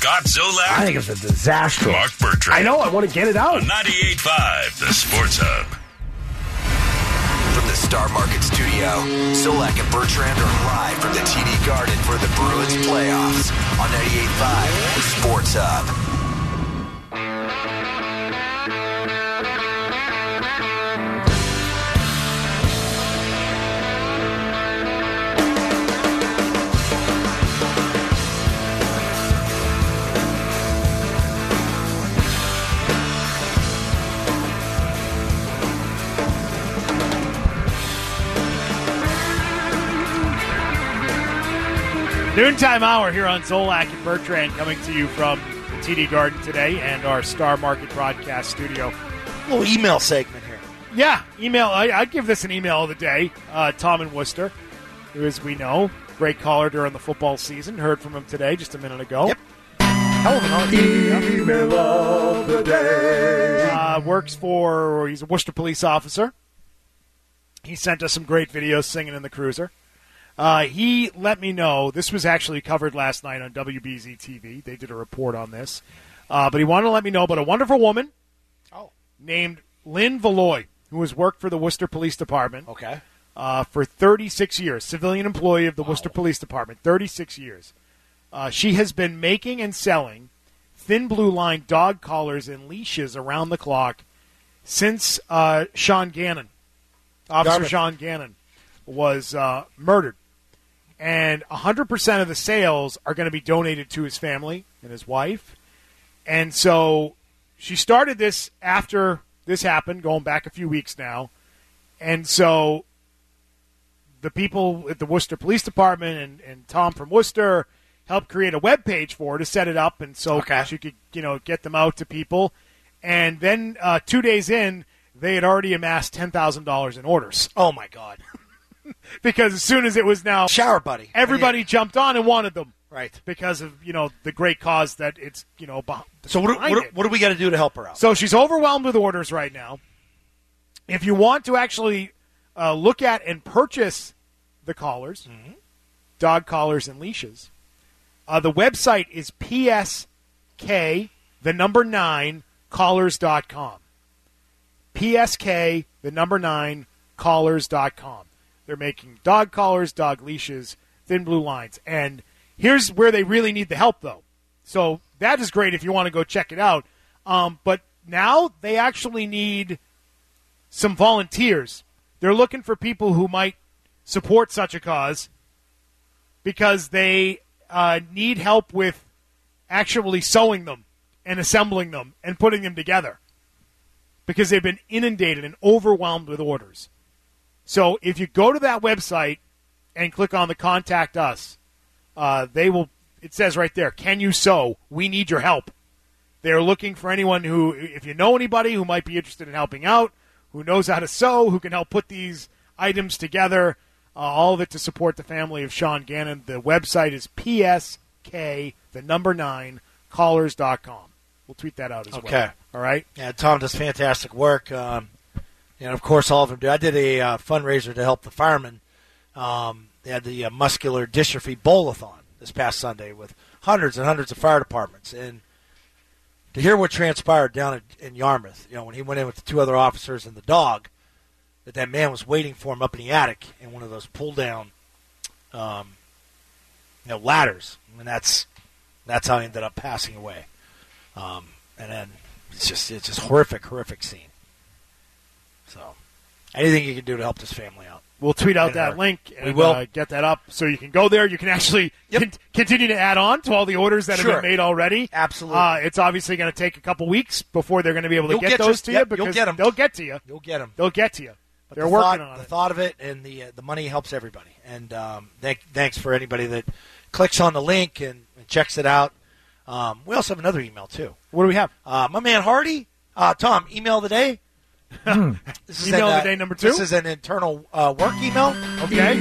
Scott Zolak. I think it's a disaster. Mark Bertrand. I know. I want to get it out. On 98.5, the Sports Hub. From the Star Market Studio, Zolak and Bertrand are live from the TD Garden for the Bruins playoffs on 98.5, the Sports Hub. Noontime hour here on Zolak and Bertrand, coming to you from the TD Garden today and our Star Market broadcast studio. A little email segment here. Yeah, email. I'd give this an email of the day. Tom in Worcester, who, as we know, great caller during the football season. Heard from him today just a minute ago. Yep. Hell of an artist. Email of the day. He's a Worcester police officer. He sent us some great videos singing in the cruiser. He let me know, this was actually covered last night on WBZ TV. They did a report on this. But he wanted to let me know about a wonderful woman named Lynn Valoy, who has worked for the Worcester Police Department for 36 years, civilian employee of the Worcester Police Department, 36 years. She has been making and selling thin blue line dog collars and leashes around the clock since Sean Gannon, Officer Sean Gannon, was murdered. And 100% of the sales are going to be donated to his family and his wife. And so she started this after this happened, going back a few weeks now. And so the people at the Worcester Police Department and Tom from Worcester helped create a web page for her to set it up, and so she could, get them out to people. And then 2 days in, they had already amassed $10,000 in orders. Oh, my God. Because as soon as it was now Shower Buddy, everybody jumped on and wanted them, right? Because of the great cause that it's So what do we got to do to help her out? So she's overwhelmed with orders right now. If you want to actually look at and purchase the collars, dog collars and leashes, the website is psk9collars.com. psk9collars.com. They're making dog collars, dog leashes, thin blue lines. And here's where they really need the help, though. So that is great if you want to go check it out. But now they actually need some volunteers. They're looking for people who might support such a cause because they need help with actually sewing them and assembling them and putting them together because they've been inundated and overwhelmed with orders. So if you go to that website and click on the Contact Us, it says right there, can you sew? We need your help. They're looking for anyone who, if you know anybody who might be interested in helping out, who knows how to sew, who can help put these items together, all of it to support the family of Sean Gannon. The website is psk9collars.com. We'll tweet that out as well. Okay. All right? Yeah, Tom does fantastic work. And, of course, all of them do. I did a fundraiser to help the firemen. They had the Muscular Dystrophy Bowl-a-thon this past Sunday with hundreds and hundreds of fire departments. And to hear what transpired down in Yarmouth, when he went in with the two other officers and the dog, that man was waiting for him up in the attic in one of those pull-down ladders. And that's how he ended up passing away. And then it's just horrific scene. So, anything you can do to help this family out. We'll tweet out that link and we will get that up so you can go there. You can actually continue to add on to all the orders that have been made already. Absolutely. It's obviously going to take a couple weeks before they're going to be able to get those to you because they'll get to you. You'll get them. They'll get to you. But they're working on it. The thought of it and the money helps everybody. And thanks for anybody that clicks on the link and checks it out. We also have another email, too. What do we have? My man Hardy. Tom, email of the day. This is email of the day number 2? This is an internal work email. Okay.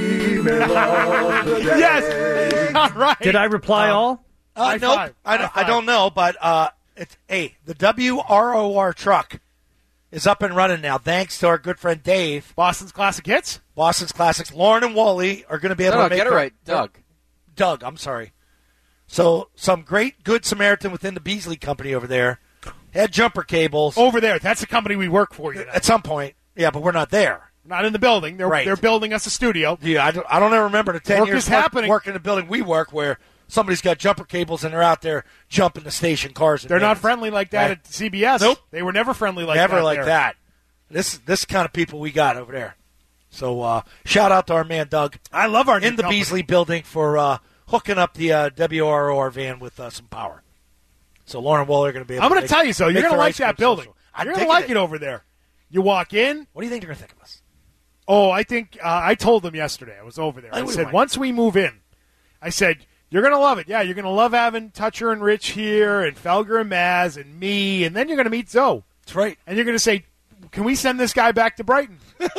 Yes. All right. Did I reply all? Nope. I don't know, but the WROR truck is up and running now, thanks to our good friend Dave. Boston's Classic Hits? Boston's Classics. Lauren and Wally are going to be able to make get it right. Doug, I'm sorry. So some great Good Samaritan within the Beasley Company over there had jumper cables. Over there. That's the company we work for. You know. At some point. Yeah, but we're not there. Not in the building. They're building us a studio. Yeah, I don't ever remember the 10 Work years is happening. working in the building we work where somebody's got jumper cables and they're out there jumping the station cars. They're not friendly like that Right. at CBS. Nope. They were never friendly like Never that. like there. that. This kind of people we got over there. So shout out to our man Doug I love our new in the company. Beasley building for hooking up the WROR van with some power. So Lauren Waller going to be able I'm to going to tell you so. You're going to like that building. I'm You're going to digging like it over there. You walk in. What do you think they're going to think of us? Oh, I think I told them yesterday. I was over there. I said, once we move in, I said, you're going to love it. Yeah, you're going to love having Toucher and Rich here and Felger and Maz and me, and then you're going to meet Zoe. That's right. And you're going to say, can we send this guy back to Brighton?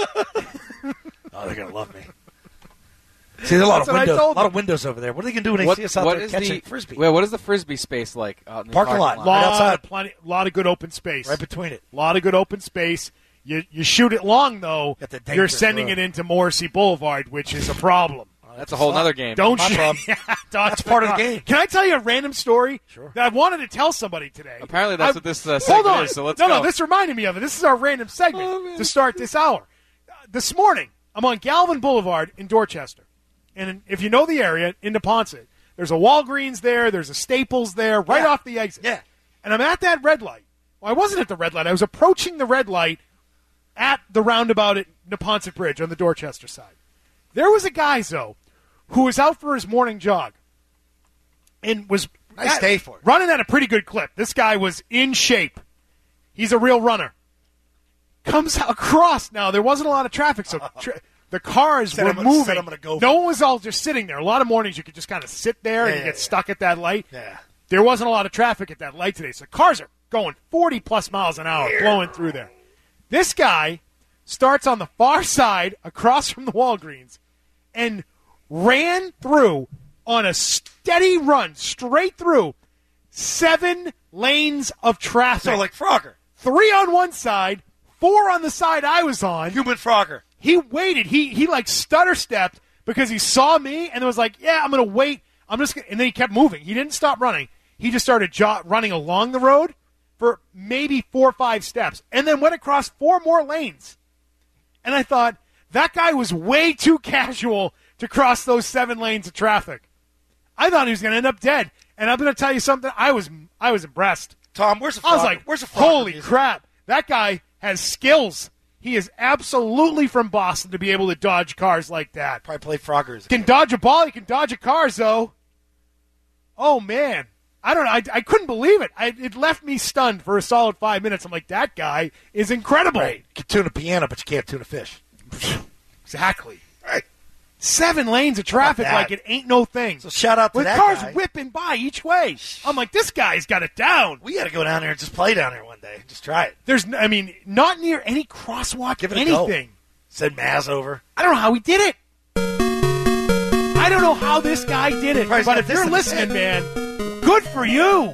Oh, they're going to love me. See, there's a lot That's what I of told them. windows over there. What are they going to do when they see us out there catching frisbee? Well, what is the frisbee space like out in the Parking lot. Lot, outside. plenty, lot of good open space. Right between it. A lot of good open space. You shoot it long, though, Got the you're dangerous sending road. it into Morrissey Boulevard, which is a problem. That's a whole other game. Don't My shoot. problem. Yeah, That's part of the game. Can I tell you a random story Sure. that I wanted to tell somebody today? Apparently that's what this Hold segment on. is, so let's no, go. No, this reminded me of it. This is our random segment to start this hour. This morning, I'm on Galvin Boulevard in Dorchester. And if you know the area, into Ponset, there's a Walgreens there, there's a Staples there, right Yeah. off the exit. Yeah. And I'm at that red light. Well, I wasn't at the red light. I was approaching the red light at the roundabout at Neponset Bridge on the Dorchester side. There was a guy, though, who was out for his morning jog and was Nice day for it. running at a pretty good clip. This guy was in shape. He's a real runner. Comes across. Now, there wasn't a lot of traffic, so the cars Said were I'm moving. gonna go No one was all just sitting there. A lot of mornings you could just kind of sit there and you get stuck at that light. Yeah. There wasn't a lot of traffic at that light today, so cars are going 40-plus miles an hour blowing through there. This guy starts on the far side across from the Walgreens and ran through on a steady run, straight through 7 lanes of traffic. So like Frogger. 3 on one side, 4 on the side I was on. Human Frogger. He waited. He like stutter stepped because he saw me and was like, "Yeah, I'm gonna wait. I'm just." And then he kept moving. He didn't stop running. He just started running along the road for maybe 4 or 5 steps, and then went across 4 more lanes. And I thought that guy was way too casual to cross those 7 lanes of traffic. I thought he was gonna end up dead. And I'm gonna tell you something. I was impressed. Tom, where's the Frogger? I was like, where's the Frogger holy music? crap. That guy has skills. He is absolutely from Boston to be able to dodge cars like that. Probably played Frogger. He can dodge a ball. He can dodge a car, though. Oh, man. I don't know. I couldn't believe it. It left me stunned for a solid 5 minutes. I'm like, that guy is incredible. Right. You can tune a piano, but you can't tune a fish. Exactly. Right. 7 lanes of traffic How about like that? it ain't no thing. So shout out to With that cars guy. whipping by each way. I'm like, this guy's got it down. We got to go down there and just play down there one day. Just try it. There's, not near any crosswalk, Give it a go. anything. Send Maz over. I don't know how he did it. I don't know how this guy did it. Probably But got if this you're in his listening, man, good for you.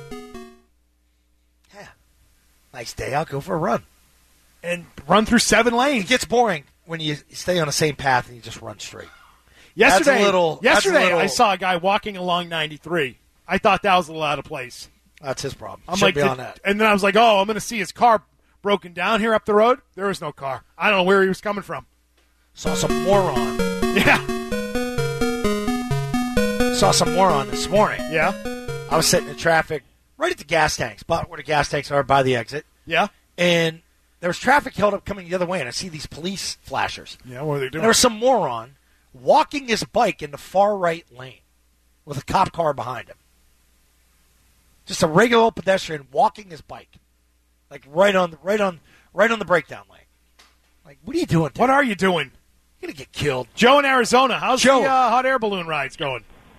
Yeah. Nice day. I'll go for a run. And run through 7 It lanes. gets boring when you stay on the same path and you just run straight. Yesterday, that's a little- I saw a guy walking along 93. I thought that was a little out of place. That's his problem. I'm Should like, be on that. and then I was like, oh, I'm going to see his car broken down here up the road. There was no car. I don't know where he was coming from. Saw some moron. Yeah, Saw some moron this morning. yeah, I was sitting in traffic right at the gas tanks, about where the gas tanks are by the exit. yeah. And there was traffic held up coming the other way, and I see these police flashers. Yeah, what are they And doing? there was some moron walking his bike in the far right lane with a cop car behind him. Just a regular old pedestrian walking his bike, like right on the breakdown lane. Like, what are you doing? What are you doing? You're gonna get killed. Joe in Arizona, how's Joe. the hot air balloon rides going?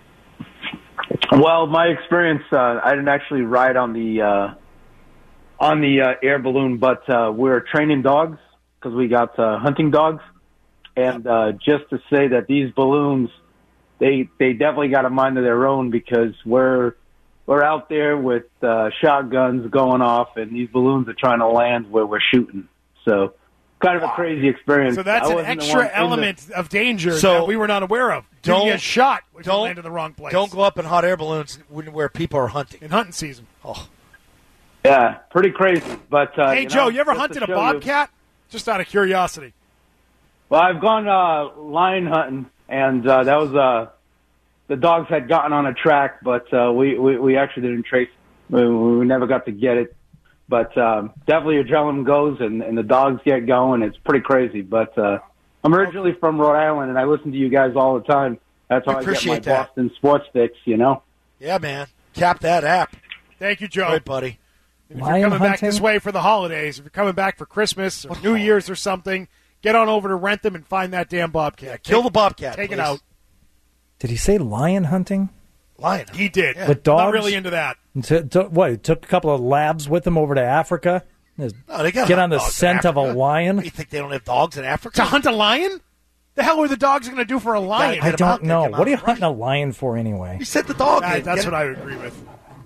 Well, my experience, I didn't actually ride on the air balloon, but we're training dogs because we got hunting dogs, and just to say that these balloons, they definitely got a mind of their own because we're out there with shotguns going off, and these balloons are trying to land where we're shooting. So kind of a crazy experience. So that's I an wasn't the extra one in element of danger So that we were not aware of. Don't get shot if you land in the wrong place. Don't go up in hot air balloons where people are hunting. In hunting season. Oh, Yeah, pretty crazy. But hey, Joe, you ever hunted a bobcat? Just out of curiosity. Well, I've gone lion hunting, and that was the dogs had gotten on a track, but we actually didn't trace. We never got to get it. But definitely adrenaline goes, and the dogs get going. It's pretty crazy. But I'm originally from Rhode Island, and I listen to you guys all the time. That's how I get my Boston sports fix, you know? Yeah, man. Tap that app. Thank you, Joe. All right, buddy. And if you're coming back this way for the holidays, if you're coming back for Christmas or New Year's or something, get on over to Rentham and find that damn bobcat. Yeah, kill the bobcat. Take please. it out. Did he say lion hunting? Lion. He did. Yeah. With dogs? Not really into that. What? He took a couple of labs with him over to Africa? No, they got Get on the dogs in scent of a Africa. lion? What, you think they don't have dogs in Africa? To hunt a lion? The hell are the dogs going to do for a lion? I don't know. Get 'em What are you out. hunting a lion for anyway? You said the dog. That's what I would agree with.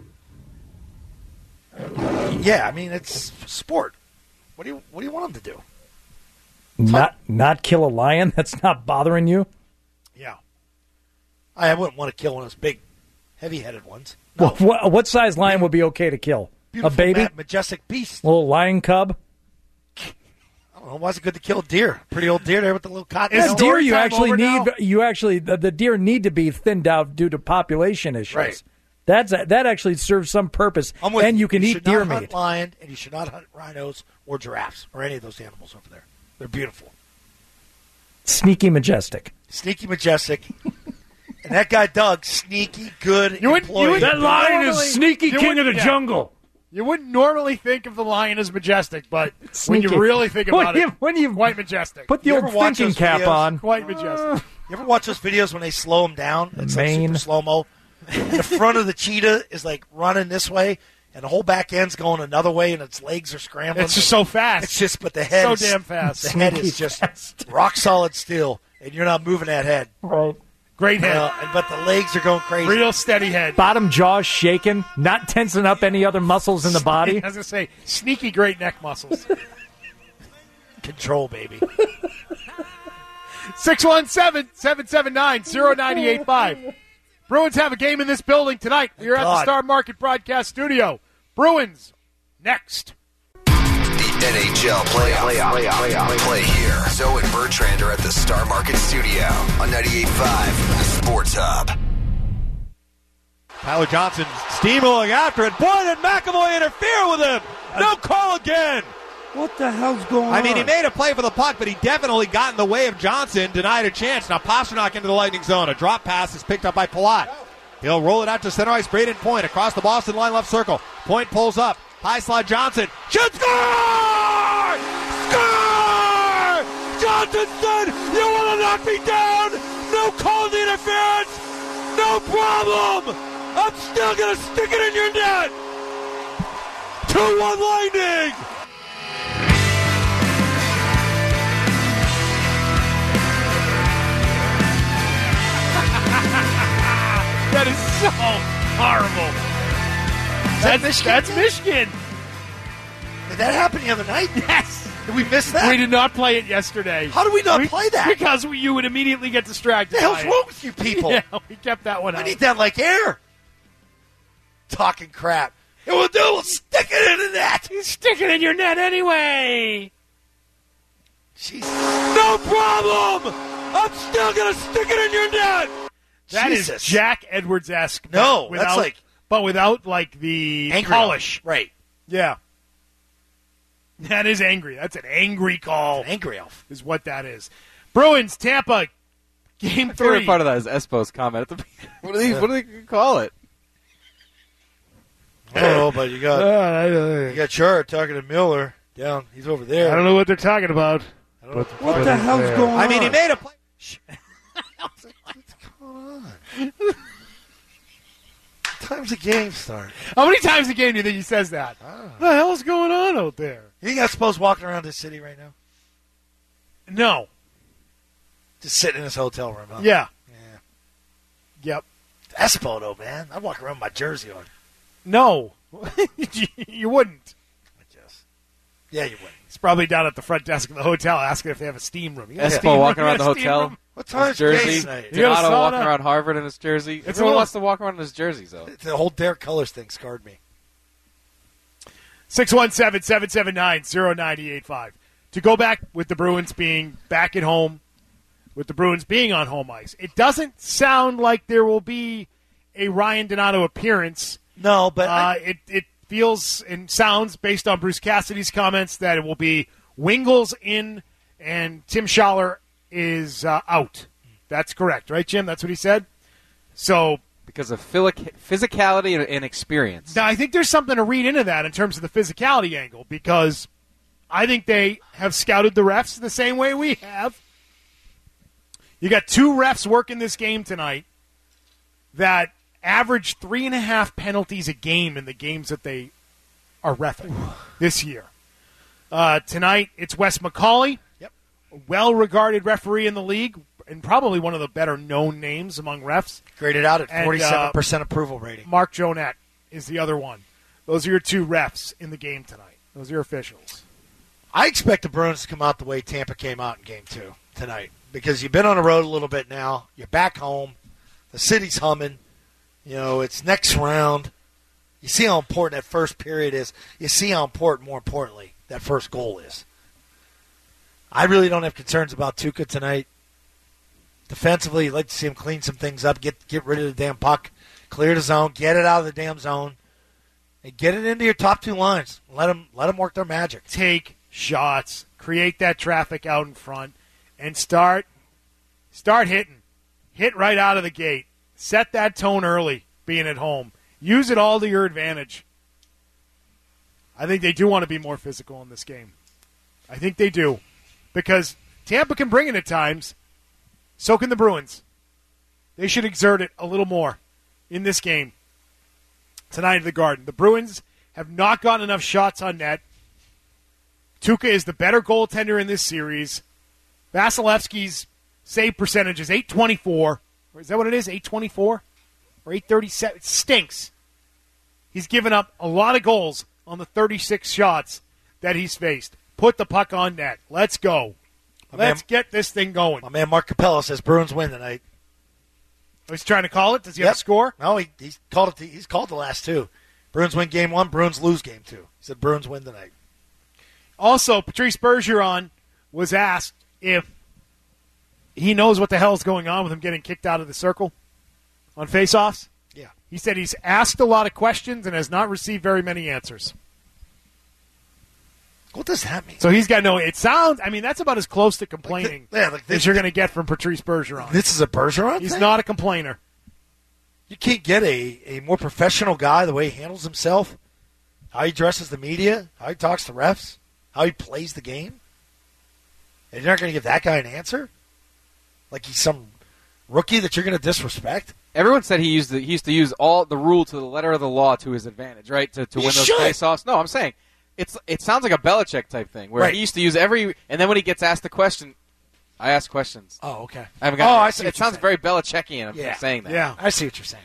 Yeah, I mean it's sport. What do you want them to do? Not kill a lion? That's not bothering you? Yeah. I wouldn't want to kill one of those big, heavy-headed ones. No. Well, what size lion would be okay to kill? Beautiful, A baby? majestic beast. Little lion cub? I don't know. Why is it good to kill a deer? Pretty old deer there with the little cotton. Is helmet. Deer, story you time actually over need. now? You actually the deer need to be thinned out due to population issues. Right. That actually serves some purpose, I'm with and you can eat should deer not hunt meat. lion, and you should not hunt rhinos or giraffes or any of those animals over there. They're beautiful, Sneaky majestic. sneaky, majestic. And that guy Doug, sneaky, good employee. That lion is sneaky king of the jungle. You wouldn't normally think of the lion as majestic, but when Sneaky. you really think about when you quite majestic. put the You old ever watch thinking those cap videos? on. Quite majestic. You ever watch those videos when they slow him down? It's like mane. super slow-mo. And the front of the cheetah is like running this way, and the whole back end's going another way, and its legs are scrambling. It's just so fast. It's just, but the head So is, damn fast. The head is just rock solid still, and you're not moving that head. Right. Great head. But the legs are going crazy. Real steady head. Bottom jaw shaking, not tensing up any other muscles in the body. I was going to say, sneaky great neck muscles. Control, baby. 617-779-0985. Bruins have a game in this building tonight. We're at the Star Market Broadcast Studio. Bruins next. The NHL playoff. Play here. Zoe and Bertrand are at the Star Market Studio on 98.5 The Sports Hub. Tyler Johnson steamrolling after it. Boy, did McAvoy interfere with him. No call again. What the hell's going on? I mean, he made a play for the puck, but he definitely got in the way of Johnson, denied a chance. Now Pasternak into the Lightning zone. A drop pass is picked up by Palat. He'll roll it out to center ice. Braden Point across the Boston line left circle. Point pulls up. High slot Johnson. Should score! Score! Johnson said, you want to knock me down? No call the interference. No problem. I'm still going to stick it in your net. 2-1 Lightning. That is so horrible. That's Michigan. Did that happen the other night? Yes. Did we miss that? We did not play it yesterday. How did we not play that? Because you would immediately get distracted. What the hell's by it. wrong with you people? Yeah, we kept that one I out. need that like air. Talking crap. It will do. We'll stick it in the net. Stick it in your net anyway. Jeez. No problem. I'm still going to stick it in your net. That Jesus. is Jack Edwards-esque. No, without, that's like... But without, like, the Angry polish. Right. Yeah. That is angry. That's an angry call. Angry elf. Is what that is. Bruins, Tampa, Game My favorite 3. part of that is Espo's comment at the beginning. What do they call it? I don't know, but you got Chart talking to Miller down. He's over there. I don't know what they're talking about. What the hell's going on? I mean, he made a play. What's going on? Time's the game start. How many times a game do you think he says that? What the hell is going on out there? You think I'm supposed to walking around this city right now? No. Just sitting in this hotel room, huh? Yeah. Yeah. Yep. Espo, though, man. I'd walk around with my jersey on. No. You wouldn't. I guess. Yeah, you would. He's probably down at the front desk of the hotel asking if they have a steam room. Espo walking around the hotel. What time is jersey? tonight? Donato walking around Harvard in his jersey. Everyone little- wants to walk around in his jerseys, though. The whole Derek Cullers thing scarred me. 617-779-0985. To go back with the Bruins being back at home, with the Bruins being on home ice, it doesn't sound like there will be a Ryan Donato appearance. No, but it feels and sounds, based on Bruce Cassidy's comments, that it will be Wingels in and Tim Schaller is out. That's correct, right, Jim? That's what he said? So Because of physicality and experience. now I think there's something to read into that in terms of the physicality angle, because I think they have scouted the refs the same way we have. You got 2 refs working this game tonight that average 3.5 penalties a game in the games that they are reffing this year. Tonight, it's Wes McCauley, a well-regarded referee in the league, and probably one of the better-known names among refs. Graded out at And, 47% approval rating. Mark Jonette is the other one. Those are your 2 refs in the game tonight. Those are your officials. I expect the Bruins to come out the way Tampa came out in Game 2 tonight, because you've been on the road a little bit now. You're back home. The city's humming. You know, it's next round. You see how important that first period is. You see how important, more importantly, that first goal is. I really don't have concerns about Tuukka tonight. Defensively, you'd like to see him clean some things up, get rid of the damn puck, clear the zone, get it out of the damn zone, and get it into your top 2 lines. Let them work their magic. Take shots, create that traffic out in front, and start hitting. Hit right out of the gate. Set that tone early, being at home. Use it all to your advantage. I think they do want to be more physical in this game. I think they do. Because Tampa can bring it at times. So can the Bruins. They should exert it a little more in this game tonight at the Garden. The Bruins have not gotten enough shots on net. Tuukka is the better goaltender in this series. Vasilevsky's save percentage is .824. Or is that what it is? .824? Or .837? It stinks. He's given up a lot of goals on the 36 shots that he's faced. Put the puck on net. Let's go. Let's get this thing going. My man Mark Capello says Bruins win tonight. Oh, he's trying to call it? Does he have a score? No, he's called it. He's called the last 2. Bruins win Game 1. Bruins lose Game 2. He said Bruins win tonight. Also, Patrice Bergeron was asked if he knows what the hell's going on with him getting kicked out of the circle on faceoffs. Yeah. He said he's asked a lot of questions and has not received very many answers. What does that mean? So he's got no – it sounds – I mean, that's about as close to complaining as you're going to get from Patrice Bergeron. This is a Bergeron He's thing? not a complainer. You can't get a more professional guy, the way he handles himself, how he dresses the media, how he talks to refs, how he plays the game. And you're not going to give that guy an answer? Like he's some rookie that you're going to disrespect? Everyone said he used to use all the rule to the letter of the law to his advantage, right? To win those faceoffs. No, I'm saying it sounds like a Belichick type thing where he used to use every, and then when he gets asked a question, I ask questions. Oh, okay. I haven't got I see. It sounds very Belichickian. I'm saying that. Yeah, I see what you're saying.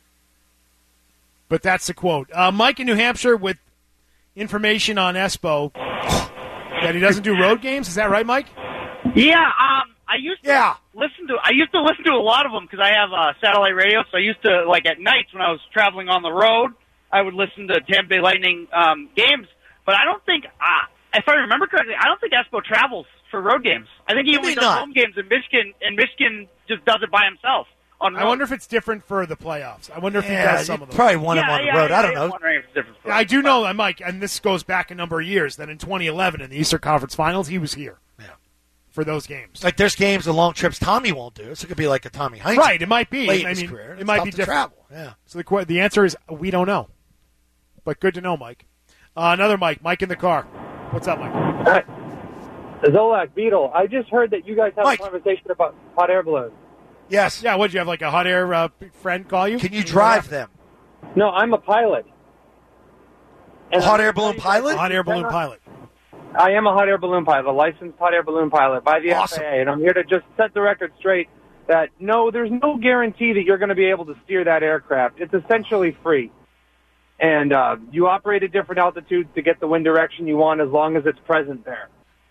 But that's the quote. Mike in New Hampshire with information on Espo that he doesn't do road games. Is that right, Mike? Yeah, I used to listen to a lot of them because I have satellite radio. So I used to, like, at nights when I was traveling on the road, I would listen to Tampa Bay Lightning games. But I don't think, if I remember correctly, I don't think Espo travels for road games. I think he only does home games in Michigan, and Michigan just does it by himself. I wonder if it's different for the playoffs. I wonder if he does some of them. Probably won him on the road. I don't know. I'm wondering if it's different. I do know, Mike, and this goes back a number of years, that in 2011 in the Eastern Conference Finals, he was here for those games. Like there's games and long trips Tommy won't do, so it could be like a Tommy Heinz. Right, it might be. Late in his career. It might be different. Travel. Yeah. So the answer is we don't know. But good to know, Mike. Another Mike in the car. What's up, Mike? Zolak, Beetle, I just heard that you guys have a conversation about hot air balloons. Yes. Yeah, what, you have like a hot air friend call you? Can you drive them? No, I'm a pilot. A hot air balloon pilot? Hot air balloon pilot. I am a hot air balloon pilot, a licensed hot air balloon pilot by the FAA, and I'm here to just set the record straight that no, there's no guarantee that you're going to be able to steer that aircraft. It's essentially free. And you operate at different altitudes to get the wind direction you want as long as it's present there.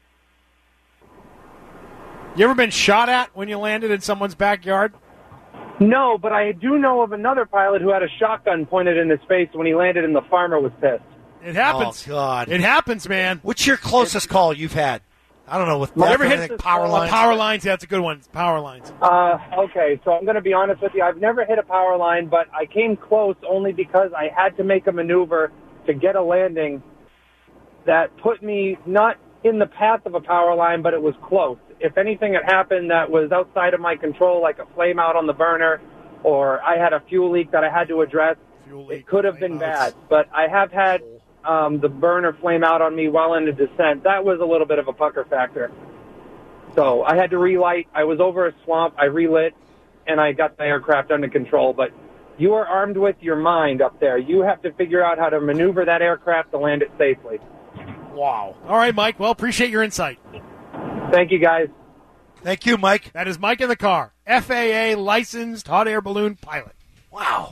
You ever been shot at when you landed in someone's backyard? No, but I do know of another pilot who had a shotgun pointed in his face when he landed and the farmer was pissed. It happens. Oh, God. It happens, man. What's your closest call you've had? I don't know. With you ever hit power lines? Power lines, yeah, that's a good one. Power lines. Okay, so I'm going to be honest with you. I've never hit a power line, but I came close only because I had to make a maneuver to get a landing that put me not in the path of a power line, but it was close. If anything had happened that was outside of my control, like a flame out on the burner, or I had a fuel leak that I had to address, it could have been bad. But I have had the burner flame out on me while in the descent. That was a little bit of a pucker factor. So I had to relight. I was over a swamp. I relit, and I got the aircraft under control. But you are armed with your mind up there. You have to figure out how to maneuver that aircraft to land it safely. Wow. All right, Mike. Well, appreciate your insight. Thank you, guys. Thank you, Mike. That is Mike in the car, FAA licensed hot air balloon pilot. Wow.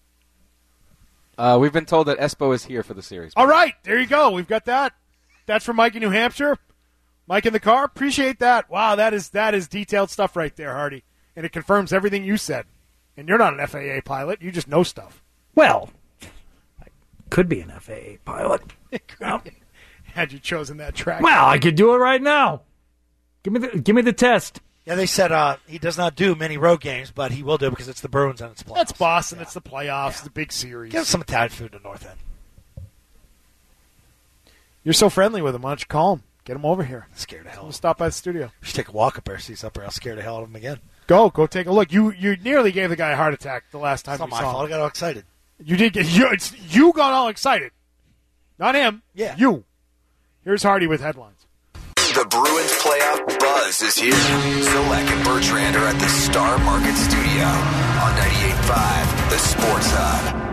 We've been told that Espo is here for the series. All right, there you go. We've got that. That's from Mike in New Hampshire. Mike in the car. Appreciate that. Wow, that is detailed stuff right there, Hardy. And it confirms everything you said. And you're not an FAA pilot. You just know stuff. Well, I could be an FAA pilot. Had you chosen that track. Well, I could do it right now. Give me the test. Yeah, they said he does not do many road games, but he will do it because it's the Bruins and it's playoffs. That's Boston. Yeah. It's the playoffs. Yeah. The big series. Give him some Italian food in the North End. You're so friendly with him. Why don't you call him? Get him over here. I'm scared of hell. We'll stop by the studio. We should take a walk up there, see something. I'm scared of hell of him again. Go take a look. You nearly gave the guy a heart attack the last time it's not you my saw fault. him. I got all excited. You did get you got all excited. Not him. Yeah. You. Here's Hardy with headlines. The Bruins playoff buzz is here. Zolak and Bertrand are at the Star Market Studio on 98.5, the Sports Hub.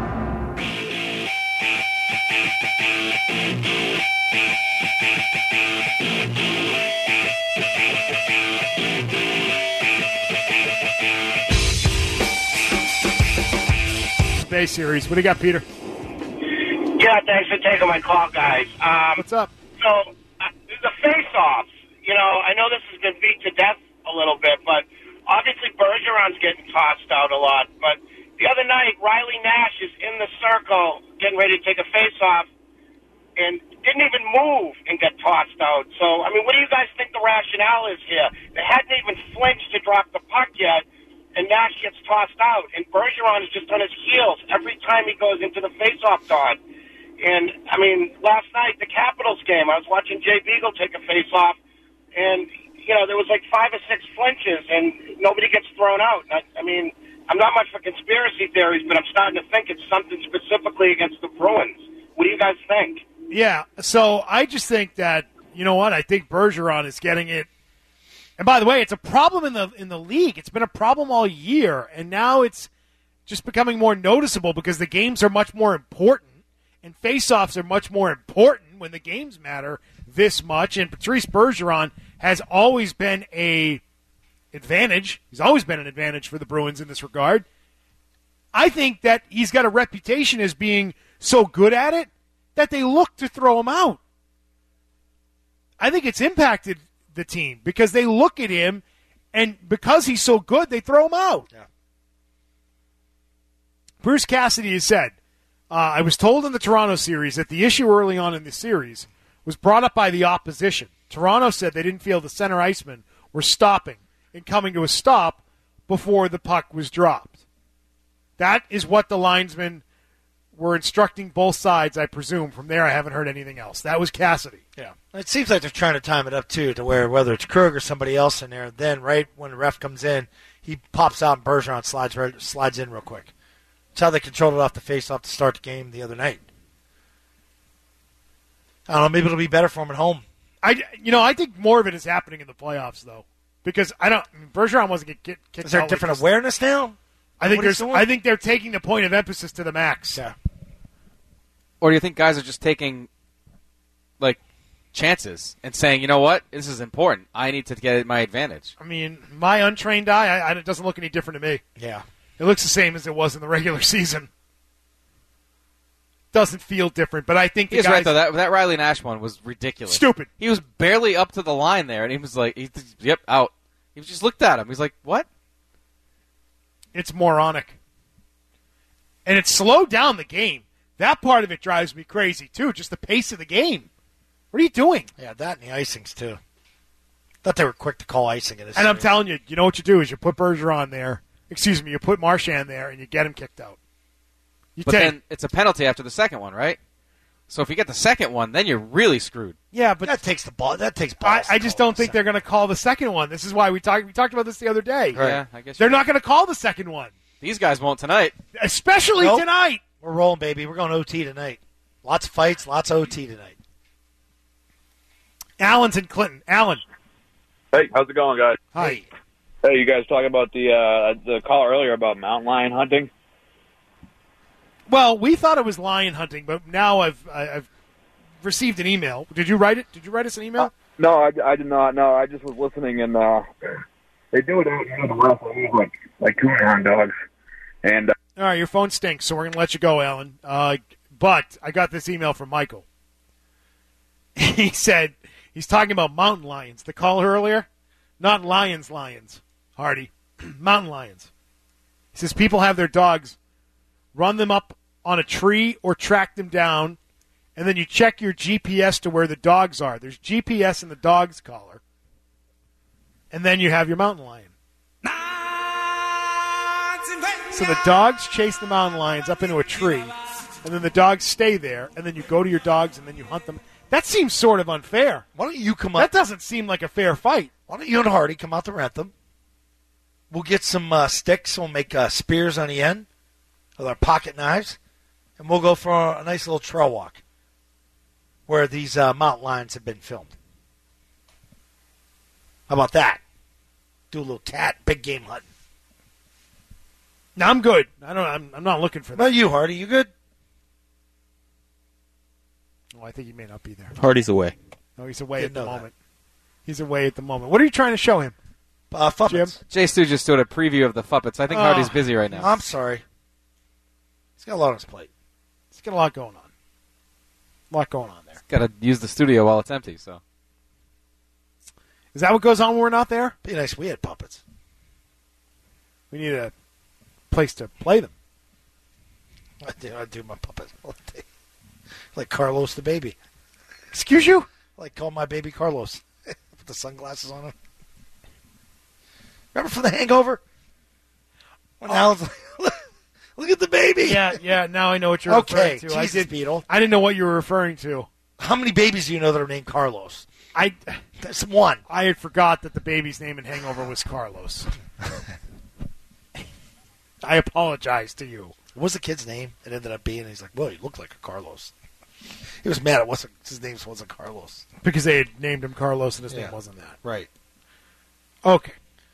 Bay Series. What do you got, Peter? Yeah, thanks for taking my call, guys. What's up? So, the face-offs, I know this has been beat to death a little bit, but obviously Bergeron's getting tossed out a lot. But the other night, Riley Nash is in the circle getting ready to take a face-off and didn't even move and get tossed out. So, what do you guys think the rationale is here? They hadn't even flinched to drop the puck yet, and Nash gets tossed out. And Bergeron is just on his heels every time he goes into the face-off dot. And, last night, the Capitals game, I was watching Jay Beagle take a face-off, and, there was like 5 or 6 flinches, and nobody gets thrown out. I'm not much for conspiracy theories, but I'm starting to think it's something specifically against the Bruins. What do you guys think? Yeah, so I just think that, I think Bergeron is getting it. And by the way, it's a problem in the league. It's been a problem all year, and now it's just becoming more noticeable because the games are much more important. And face-offs are much more important when the games matter this much. And Patrice Bergeron has always been an advantage. He's always been an advantage for the Bruins in this regard. I think that he's got a reputation as being so good at it that they look to throw him out. I think it's impacted the team because they look at him, and because he's so good, they throw him out. Yeah. Bruce Cassidy has said, I was told in the Toronto series that the issue early on in the series was brought up by the opposition. Toronto said they didn't feel the center icemen were stopping and coming to a stop before the puck was dropped. That is what the linesmen were instructing both sides, I presume. From there, I haven't heard anything else. That was Cassidy. Yeah. It seems like they're trying to time it up, too, to where whether it's Krug or somebody else in there, then right when the ref comes in, he pops out and Bergeron slides in real quick. That's how they controlled it off the face-off to start the game the other night. I don't know, maybe it'll be better for him at home. I think more of it is happening in the playoffs, though. Because Bergeron wasn't kicked out. Is there a different awareness now? I think they're taking the point of emphasis to the max. Yeah. Or do you think guys are just taking, chances and saying, you know what, this is important. I need to get my advantage. My untrained eye, it doesn't look any different to me. Yeah. It looks the same as it was in the regular season. doesn't feel different, but I think He's right, though. That Riley Nash one was ridiculous. Stupid. He was barely up to the line there, and he was like, yep, out. He just looked at him. He's like, what? It's moronic. And it slowed down the game. That part of it drives me crazy, too, just the pace of the game. What are you doing? Yeah, that and the icings, too. Thought they were quick to call icing in this And I'm series. telling you, you know what you do is you put Bergeron there. Excuse me, you put Marchand there, and you get him kicked out. But then it's a penalty after the second one, right? So if you get the second one, then you're really screwed. Yeah, but that takes the ball. That takes balls. I just don't think they're going to call the second one. This is why we talked about this the other day. Right. Yeah, I guess they're not going to call the second one. These guys won't tonight. Especially tonight. We're rolling, baby. We're going OT tonight. Lots of fights, lots of OT tonight. Allen's in Clinton. Allen. Hey, how's it going, guys? Hi. Hey, you guys talking about the call earlier about mountain lion hunting? Well, we thought it was lion hunting, but now I've received an email. Did you write it? Did you write us an email? No, I did not. No, I just was listening, and they do it out here in the West. They use like coonhound dogs. And all right, your phone stinks, so we're going to let you go, Alan. But I got this email from Michael. He said he's talking about mountain lions. The call earlier, not lions, Hardy, mountain lions. He says people have their dogs run them up on a tree or track them down, and then you check your GPS to where the dogs are. There's GPS in the dog's collar, and then you have your mountain lion. So the dogs chase the mountain lions up into a tree, and then the dogs stay there, and then you go to your dogs, and then you hunt them. That seems sort of unfair. Why don't you come up? That doesn't seem like a fair fight. Why don't you and Hardy come out to rent them? We'll get some sticks. We'll make spears on the end with our pocket knives, and we'll go for a nice little trail walk where these mountain lions have been filmed. How about that? Do a little big game hunting. No, I'm good. I'm not looking for that. What about you, Hardy? You good? Oh, I think he may not be there. Hardy's away. No, he's away at the moment. He's away at the moment. What are you trying to show him? Fuppets. Jay Stu just doing a preview of the Fuppets. I think Hardy's busy right now. I'm sorry. He's got a lot on his plate. He's got a lot going on. A lot going on there. Got to use the studio while it's empty. So, is that what goes on when we're not there? Be nice. We had puppets. We need a place to play them. I do my puppets all day. Like Carlos the baby. Excuse you? I like call my baby Carlos. Put the sunglasses on him. Remember from The Hangover? When Alan's like, look at the baby. Yeah. Now I know what you're referring to. Jesus, Beetle. I didn't know what you were referring to. How many babies do you know that are named Carlos? There's one. I had forgot that the baby's name in Hangover was Carlos. I apologize to you. What was the kid's name? It ended up being. He's like, well, he looked like a Carlos. He was mad. His name wasn't Carlos because they had named him Carlos and his name wasn't that. Right. Okay.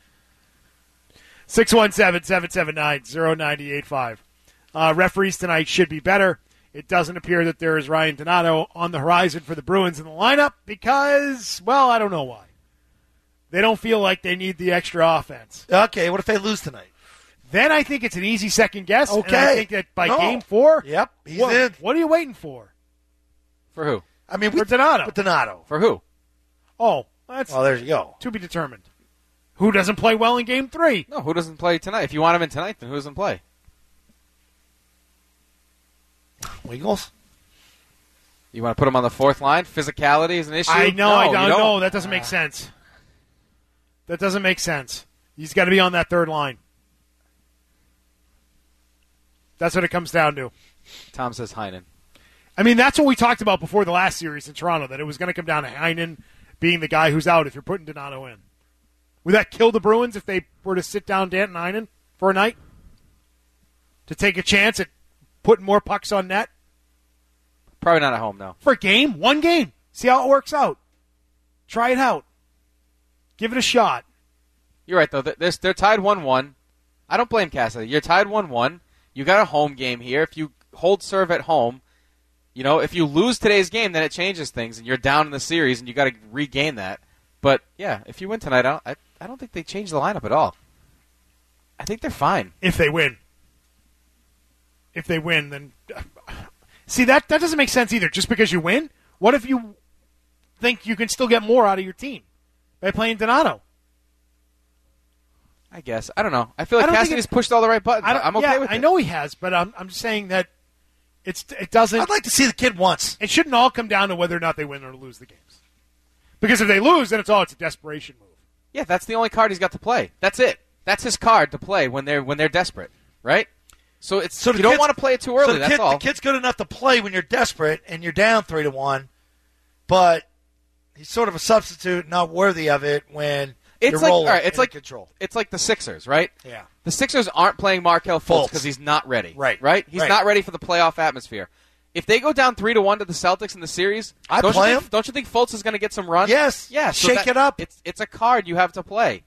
617-779-0985. Referees tonight should be better. It doesn't appear that there is Ryan Donato on the horizon for the Bruins in the lineup because, well, I don't know why. They don't feel like they need the extra offense. Okay, what if they lose tonight? Then I think it's an easy second guess. Okay. And I think that by game 4, yep, he's in. What are you waiting for? For who? I mean, for Donato. For Donato. For who? Oh, that's there you go. To be determined. Who doesn't play well in game 3? No, who doesn't play tonight? If you want him in tonight, then who doesn't play? Wiggles? You want to put him on the fourth line? Physicality is an issue? I know, No, no, that doesn't make sense. That doesn't make sense. He's got to be on that third line. That's what it comes down to. Tom says Heinen. I mean, that's what we talked about before the last series in Toronto, that it was going to come down to Heinen being the guy who's out if you're putting Donato in. Would that kill the Bruins if they were to sit down Danton Heinen for a night? To take a chance at putting more pucks on net? Probably not at home, no. For a game? One game. See how it works out. Try it out. Give it a shot. You're right, though. They're tied 1-1. I don't blame Cassidy. You're tied 1-1. You got a home game here. If you hold serve at home, if you lose today's game, then it changes things, and you're down in the series, and you got to regain that. But, yeah, if you win tonight, I don't think they change the lineup at all. I think they're fine. If they win. If they win, then See, that doesn't make sense either. Just because you win, what if you think you can still get more out of your team by playing Donato? I guess. I don't know. I feel like Cassidy's pushed all the right buttons. I'm okay with it. I know he has, but I'm just saying that it doesn't. I'd like to see the kid once. It shouldn't all come down to whether or not they win or lose the games. Because if they lose, then it's a desperation move. Yeah, that's the only card he's got to play. That's it. That's his card to play when they're desperate, right? So you don't want to play it too early. That's all. The kid's good enough to play when you're desperate and you're down 3-1, but he's sort of a substitute, not worthy of it when you're rolling. All right, it's like control. It's like the Sixers, right? Yeah. The Sixers aren't playing Markelle Fultz because he's not ready. Right. He's not ready for the playoff atmosphere. If they go down 3-1 to the Celtics in the series, don't you think Fultz is going to get some run? Yes. Yeah. Shake it up. It's a card you have to play.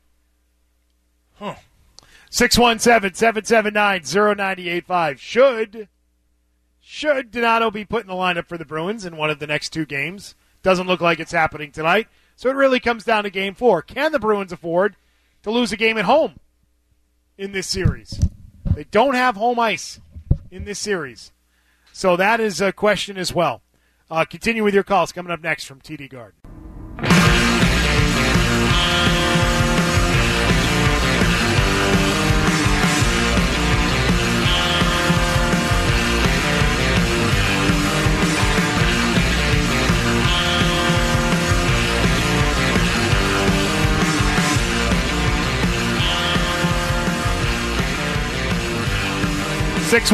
617-779-0985. Should Donato be put in the lineup for the Bruins in one of the next two games? Doesn't look like it's happening tonight. So it really comes down to Game 4. Can the Bruins afford to lose a game at home in this series? They don't have home ice in this series. So that is a question as well. Continue with your calls coming up next from TD Garden. Six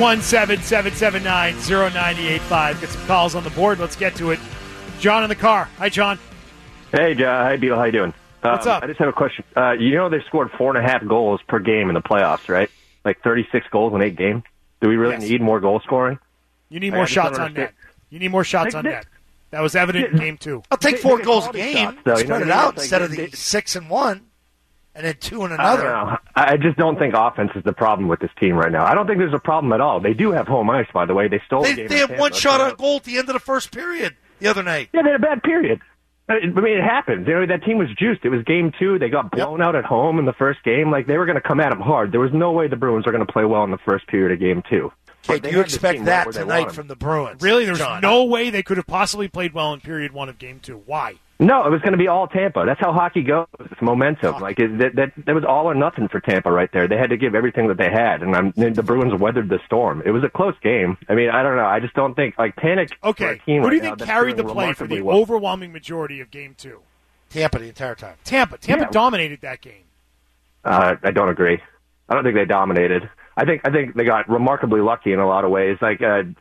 617-779-0985. Get some calls on the board. Let's get to it. John in the car. Hi, John. Hey, John. Hi, Beal. How you doing? What's up? I just have a question. They scored 4.5 goals per game in the playoffs, right? Like 36 goals in 8 games. Do we really need more goal scoring? You need more shots on net. You need more shots on net. That was evident in Game 2. I'll take 4 goals a game. Spread it out instead of the 6 in one. And then 2 in another. I don't know. I just don't think offense is the problem with this team right now. I don't think there's a problem at all. They do have home ice, by the way. They stole the game. They have one shot on goal at the end of the first period the other night. Yeah, they had a bad period. I mean, it happens. That team was juiced. It was Game 2. They got blown out at home in the first game. Like, they were going to come at them hard. There was no way the Bruins were going to play well in the first period of Game 2. Okay, do you expect that tonight from the Bruins? Really? There's no way they could have possibly played well in period 1 of Game 2. Why? No, it was going to be all Tampa. That's how hockey goes. It's momentum. Like that was all or nothing for Tampa right there. They had to give everything that they had, and the Bruins weathered the storm. It was a close game. I mean, I don't know. I just don't think panic. Okay, for a team who do you right think carried the play for the overwhelming majority of Game 2? Tampa the entire time. Tampa dominated that game. I don't agree. I don't think they dominated. I think they got remarkably lucky in a lot of ways. Like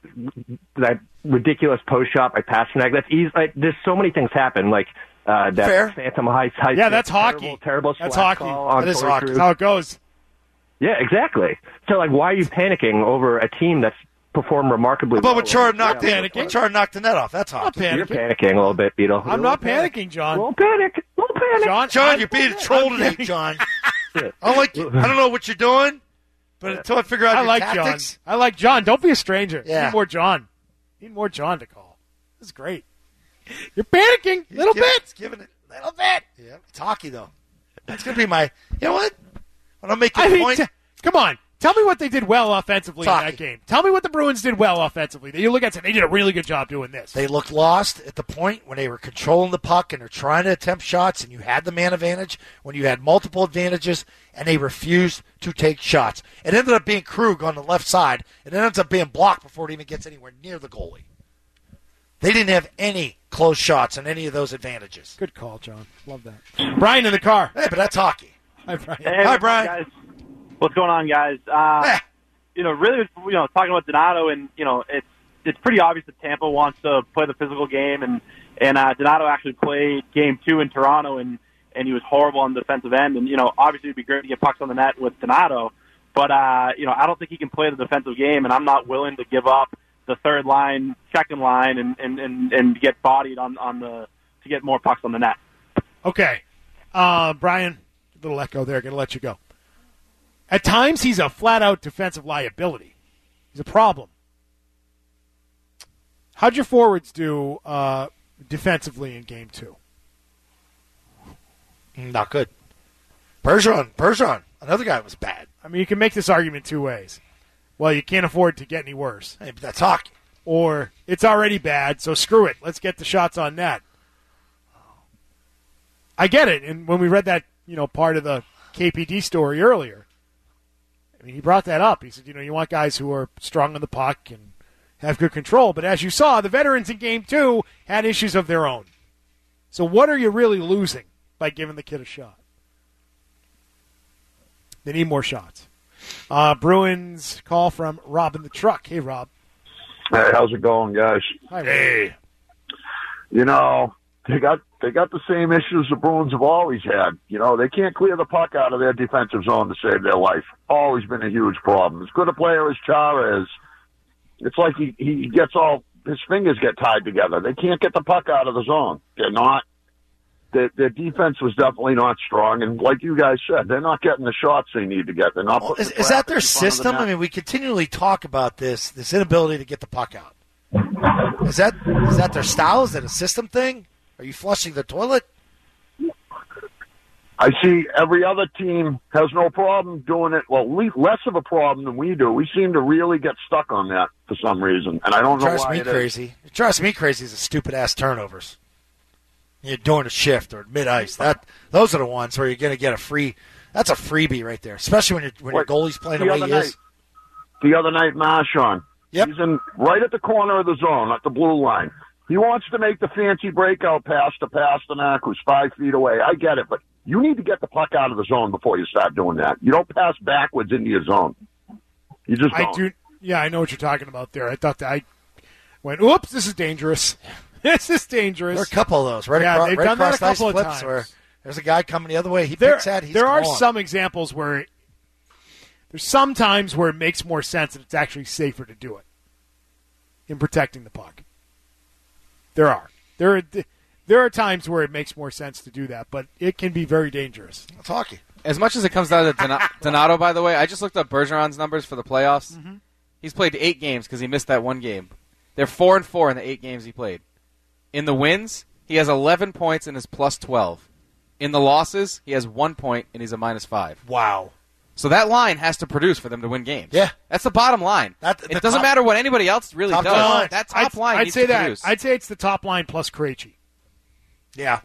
that ridiculous post shot by Pastrnak. That's easy. There's so many things happen. Like that phantom high. Yeah, that's hockey. Terrible. That's hockey. That is hockey. That's how it goes. Yeah, exactly. So why are you panicking over a team that's performed remarkably well? But when Char knocked the net off, that's hockey. You're panicking a little bit, Beetle. I'm not panicking, John. Little panic. John, you're being a troll today, John. I don't know what you're doing. But until I figure out your tactics. John. I like John. Don't be a stranger. Yeah. Need more John. Need more John to call. This is great. You're panicking a little bit. It's giving it a little bit. Yeah. It's hockey, though. That's going to be my... You know what? When I make a point... Come on. Tell me what they did well offensively in that game. Tell me what the Bruins did well offensively. You look at it, they did a really good job doing this. They looked lost at the point when they were controlling the puck and they're trying to attempt shots and you had the man advantage, when you had multiple advantages, and they refused to take shots. It ended up being Krug on the left side, and it ends up being blocked before it even gets anywhere near the goalie. They didn't have any close shots on any of those advantages. Good call, John. Love that. Brian in the car. Hey, but that's hockey. Hi, Brian. Hey, hi, Brian. Guys. What's going on, guys? Really, talking about Donato, and it's pretty obvious that Tampa wants to play the physical game, and Donato actually played Game 2 in Toronto, and he was horrible on the defensive end, and obviously it'd be great to get pucks on the net with Donato, but I don't think he can play the defensive game, and I'm not willing to give up the third line, second line, and get bodied to get more pucks on the net. Okay, Brian, a little echo there. Gonna let you go. At times, he's a flat-out defensive liability. He's a problem. How'd your forwards do defensively in Game 2? Not good. Bergeron, another guy was bad. I mean, you can make this argument two ways. Well, you can't afford to get any worse. Hey, but that's hockey. or it's already bad, so screw it. Let's get the shots on net. I get it. And when we read that, part of the KPD story earlier, I mean, he brought that up. He said, you want guys who are strong on the puck and have good control. But as you saw, the veterans in Game 2 had issues of their own. So what are you really losing by giving the kid a shot? They need more shots. Bruins call from Rob in the truck. Hey, Rob. Hey, how's it going, guys? Hi, Rob. Hey. They got the same issues the Bruins have always had. They can't clear the puck out of their defensive zone to save their life. Always been a huge problem. As good a player as Chara is, it's like he gets his fingers get tied together. They can't get the puck out of the zone. Their defense was definitely not strong, and like you guys said, they're not getting the shots they need to get. They're not. Well, is that their system? I mean, we continually talk about this inability to get the puck out. Is that their style? Is that a system thing? Are you flushing the toilet? I see every other team has no problem doing it. Well, less of a problem than we do. We seem to really get stuck on that for some reason, and I don't know why. It drives me crazy is the stupid-ass turnovers. You're doing a shift or mid-ice. Those are the ones where you're going to get a free. That's a freebie right there, especially when your goalie's playing the way he is. The other night, Marchand. Yep. He's right at the corner of the zone, at the blue line. He wants to make the fancy breakout pass to Pasternak, who's 5 feet away. I get it, but you need to get the puck out of the zone before you start doing that. You don't pass backwards into your zone. You just don't. Yeah, I know what you're talking about there. I thought that I went, oops, this is dangerous. This is dangerous. There are a couple of those. They've done that a couple of times. Where there's a guy coming the other way. He picks that. He's There are gone. some examples where there's some times where it makes more sense and it's actually safer to do it in protecting the puck. There are times where it makes more sense to do that, but it can be very dangerous. It's hockey. As much as it comes down to Donato, by the way, I just looked up Bergeron's numbers for the playoffs. Mm-hmm. He's played 8 games because he missed that one game. They're 4-4 in the 8 games he played. In the wins, he has 11 points and is plus 12. In the losses, he has 1 point and he's a minus 5. Wow. So that line has to produce for them to win games. Yeah. That's the bottom line. It doesn't matter what anybody else really does. Line. That top line I'd needs say to that. produce. I'd say it's the top line plus Krejci. Yeah.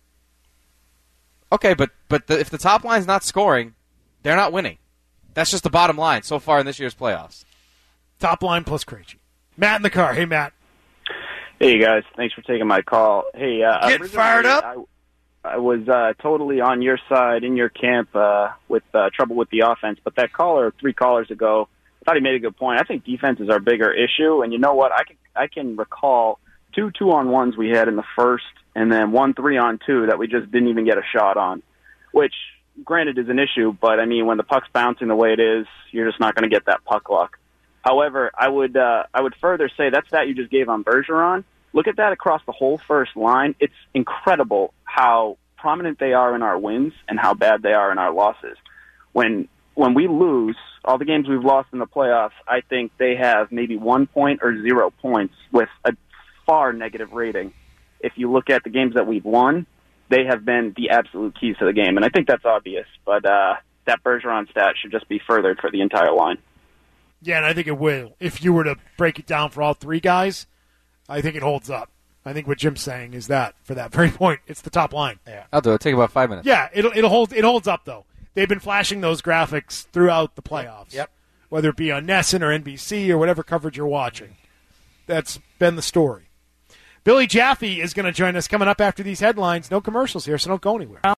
Okay, but if the top line's not scoring, they're not winning. That's just the bottom line so far in this year's playoffs. Top line plus Krejci. Matt in the car. Hey, Matt. Hey, guys. Thanks for taking my call. Hey, Get fired up. I was totally on your side, in your camp, with trouble with the offense. But that caller 3 callers ago, I thought he made a good point. I think defense is our bigger issue. And you know what? I can recall 2 2-on-1s we had in the first, and then 1 3-on-2 that we just didn't even get a shot on, which, granted, is an issue. But, I mean, when the puck's bouncing the way it is, you're just not going to get that puck luck. However, I would further say that stat you just gave on Bergeron. Look at that across the whole first line. It's incredible how prominent they are in our wins and how bad they are in our losses. When we lose, all the games we've lost in the playoffs, I think they have maybe 1 point or 0 points with a far negative rating. If you look at the games that we've won, they have been the absolute keys to the game. And I think that's obvious, but that Bergeron stat should just be furthered for the entire line. Yeah, and I think it will. If you were to break it down for all 3 guys, I think it holds up. I think what Jim's saying is that, for that very point, it's the top line. Yeah. I'll do it. Take about 5 minutes. Yeah, it holds up, though. They've been flashing those graphics throughout the playoffs. Yep. Whether it be on NESN or NBC or whatever coverage you're watching. That's been the story. Billy Jaffe is going to join us coming up after these headlines. No commercials here, so don't go anywhere.